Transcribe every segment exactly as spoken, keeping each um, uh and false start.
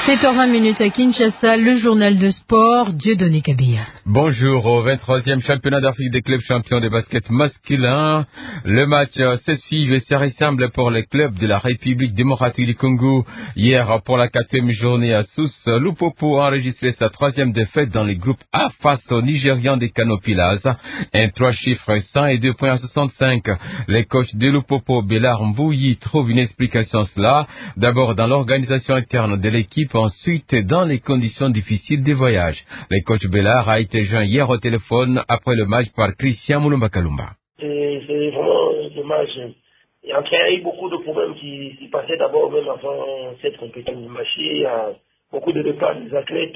sept heures vingt à Kinshasa, le journal de sport, Dieudonné Kabila. Bonjour, au vingt-troisième championnat d'Afrique des clubs champions de basket masculin. Le match se suit et se ressemble pour les clubs de la République démocratique du Congo. Hier, pour la quatrième journée à Sousse, Lupopo a enregistré sa troisième défaite dans les groupes A face aux Nigérians des Canopilas. Un trois chiffres cent et deux points à soixante-cinq. Les coachs de Lupopo, Bélard Mbouyi, trouvent une explication à cela. D'abord dans l'organisation interne de l'équipe, ensuite dans les conditions difficiles des voyages. Le coach Bellard a été joint hier au téléphone après le match par Christian Moulumba Kalumba. C'est vraiment dommage. Il y a eu beaucoup de problèmes qui, qui passaient d'abord même avant cette compétition de match. Il y a beaucoup de départs des athlètes.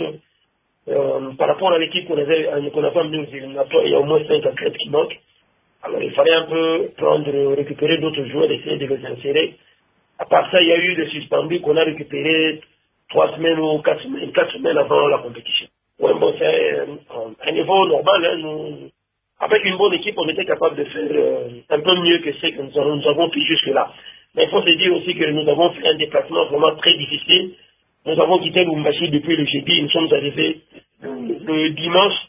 Euh, par rapport à l'équipe qu'on avait, qu'on avait amenée aux éliminatoires, il y a au moins cinq athlètes qui manquent. Alors il fallait un peu prendre, récupérer d'autres joueurs, essayer de les insérer. À part ça, il y a eu des suspendus qu'on a récupérés trois semaines ou quatre semaines, quatre semaines avant la compétition. Ouais, bon, c'est un niveau normal. Hein, nous, avec une bonne équipe, on était capable de faire euh, un peu mieux que ce que nous avons, nous avons fait jusque-là. Mais il faut se dire aussi que nous avons fait un déplacement vraiment très difficile. Nous avons quitté Lubumbashi depuis le jeudi. Nous sommes arrivés le, le dimanche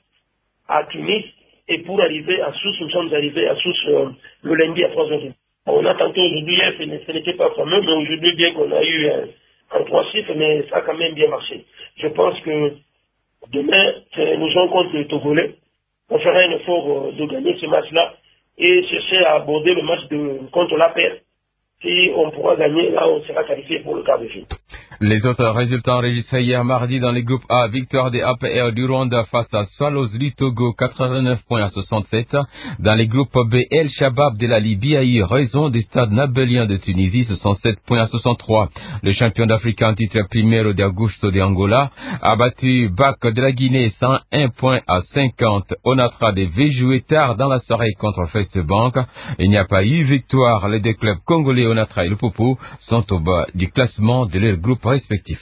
à Tunis. Et pour arriver à Sousse, nous sommes arrivés à Sousse euh, le lundi à trois heures. On a tenté aujourd'hui, hier, ce n'était pas fameux, mais aujourd'hui, bien qu'on a eu un, un trois chiffres, mais ça a quand même bien marché. Je pense que demain, nous jouons contre le Togolais. On fera un effort de gagner ce match-là et chercher à aborder le match de, contre la paire. Si on pourra gagner, là, on sera qualifié pour le quart de finale. Les autres résultats enregistrés hier mardi dans les groupes A, victoire des A P R du Rwanda face à Swallows du Togo, quatre-vingt-neuf points à soixante-sept. Dans les groupes B, El Shabab de la Libye a eu raison des stades nabéliens de Tunisie, soixante-sept points à soixante-trois. Le champion d'Afrique en titre Primero de Augusto de Angola a battu B A C de la Guinée, cent un points à cinquante. Onatra devait jouer tard dans la soirée contre First Bank. Il n'y a pas eu victoire. Les deux clubs congolais, Onatra et Lupopo, sont au bas du classement de leur groupe respectif.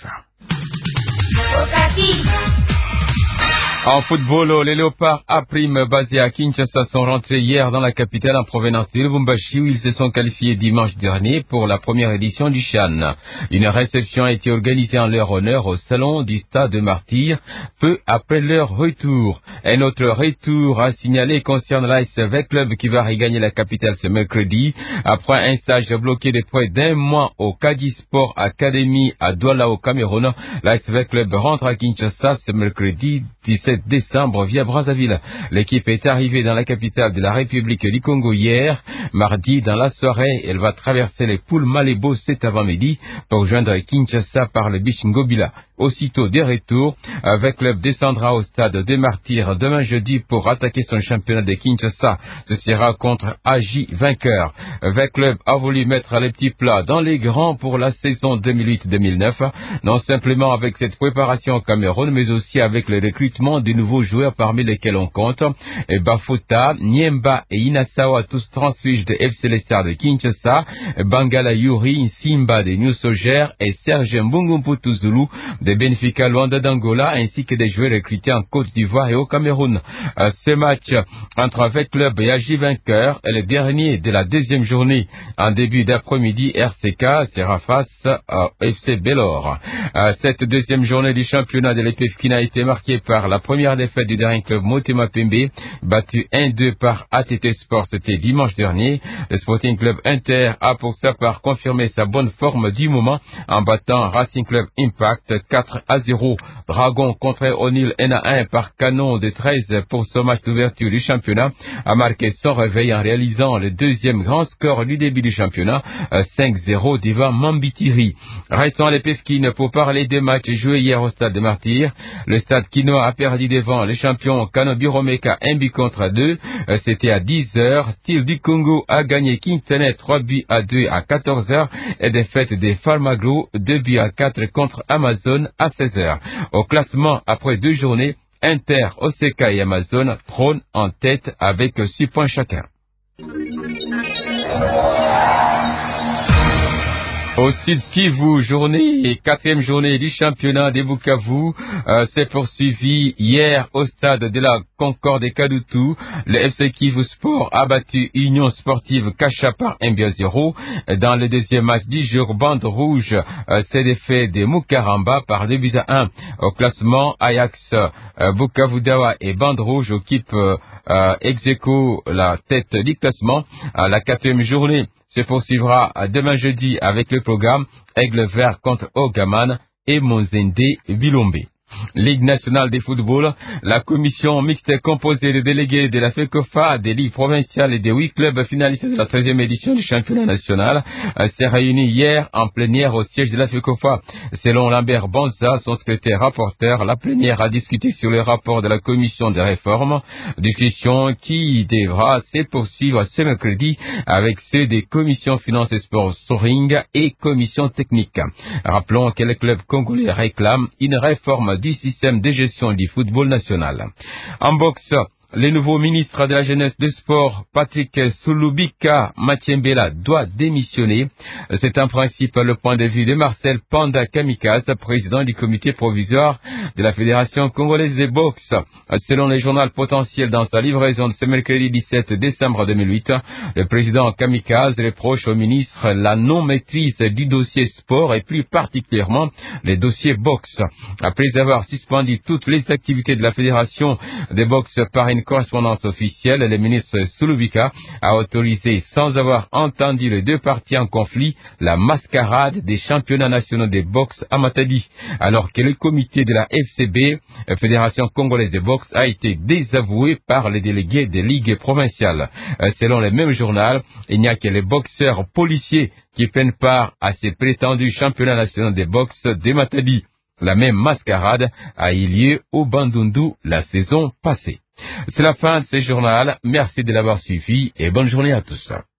En football, les Léopards A prime basés à Kinshasa sont rentrés hier dans la capitale en provenance de Lubumbashi où ils se sont qualifiés dimanche dernier pour la première édition du CHAN. Une réception a été organisée en leur honneur au salon du Stade de Martyrs peu après leur retour. Un autre retour à signaler concerne l'A S V Club qui va regagner la capitale ce mercredi. Après un stage bloqué de près d'un mois au Kadi Sport Academy à Douala au Cameroun, l'A S V Club rentre à Kinshasa ce mercredi dix-sept décembre via Brazzaville. L'équipe est arrivée dans la capitale de la République du Congo hier. Mardi, dans la soirée, elle va traverser les poules Malébo cet avant-midi pour rejoindre Kinshasa par le Biche Ngobila. Aussitôt des retours, avec club descendra au stade des Martyrs demain jeudi pour attaquer son championnat de Kinshasa. Ce sera contre A J vainqueur. Avec club a voulu mettre les petits plats dans les grands pour la saison deux mille huit deux mille neuf, non simplement avec cette préparation au Cameroun, mais aussi avec le recrutement de nouveaux joueurs parmi lesquels on compte et Bafouta, Niemba et Inasawa, tous transfuges de F C Lestar de Kinshasa, Bangala Yuri, Simba de New Soger et Serge Mbungumputu Zulu de Benfica Luanda d'Angola, ainsi que des joueurs recrutés en Côte d'Ivoire et au Cameroun. Euh, ce match entre avec club et A J vainqueur est le dernier de la deuxième journée. En début d'après-midi, R C K sera face à F C Belor. Euh, cette deuxième journée du championnat de l'E P F K a été marquée par la première défaite du dernier club Motema Pembe, battu un deux par A T T Sport, c'était dimanche dernier. Le Sporting Club Inter a pour sa part confirmé sa bonne forme du moment en battant Racing Club Impact quatre à zéro. Dragon contre O'Neill N A un par canon de treize pour ce match d'ouverture du championnat a marqué son réveil en réalisant le deuxième grand score du début du championnat, cinq zéro devant Mambitiri. Restons à l'E P F K pour parler des matchs joués hier au stade de Martyrs. Le stade Kinoa a perdu devant les champions Kanobiromeka un but contre deux. C'était à dix heures. Style du Congo a gagné Kintenet trois buts à deux à quatorze heures et défaite des Farmaglo deux buts à quatre contre Amazon à seize heures. Au classement, après deux journées, Inter, O C K et Amazon trônent en tête avec six points chacun. Au Sud Kivu, journée et quatrième journée du championnat des Bukavu euh, s'est poursuivie hier au stade de la Concorde et Kadutu. Le F C Kivu Sport a battu Union Sportive Kacha par un but à zéro. Dans le deuxième match du jour, Bande Rouge euh, s'est défait de Mukaramba par deux buts à un. Au classement, Ajax, euh, Bukavu Dawa et Bande Rouge occupent euh, euh, ex aequo la tête du classement à la quatrième journée. Se poursuivra demain jeudi avec le programme Aigle Vert contre Ogaman et Monzende Bilombe. Ligue nationale de football, la commission mixte composée de délégués de la FECOFA, des ligues provinciales et des huit clubs finalistes de la treizième édition du championnat national s'est réunie hier en plénière au siège de la FECOFA. Selon Lambert Bonza, son secrétaire rapporteur, la plénière a discuté sur le rapport de la commission des réformes, discussion qui devra se poursuivre ce mercredi avec ceux des commissions finances et sport Soring et commission technique. Rappelons que le club congolais réclame une réforme du système de gestion du football national. En boxe, le nouveau ministre de la Jeunesse du Sport, Patrick Sulubika Matiembela, doit démissionner. C'est en principe le point de vue de Marcel Panda Kamikaze, président du comité provisoire de la Fédération congolaise de boxe. Selon le journal Potentiel, dans sa livraison de ce mercredi dix-sept décembre deux mille huit, le président Kamikaze reproche au ministre la non-maîtrise du dossier sport et plus particulièrement les dossiers boxe. Après avoir suspendu toutes les activités de la Fédération de boxe par une correspondance officielle, le ministre Sulubika a autorisé, sans avoir entendu les deux parties en conflit, la mascarade des championnats nationaux de boxe à Matadi, alors que le comité de la F C B, Fédération congolaise de boxe, a été désavoué par les délégués des ligues provinciales. Selon le même journal, il n'y a que les boxeurs policiers qui prennent part à ces prétendus championnats nationaux de boxe de Matadi. La même mascarade a eu lieu au Bandundu la saison passée. C'est la fin de ce journal. Merci de l'avoir suivi et bonne journée à tous.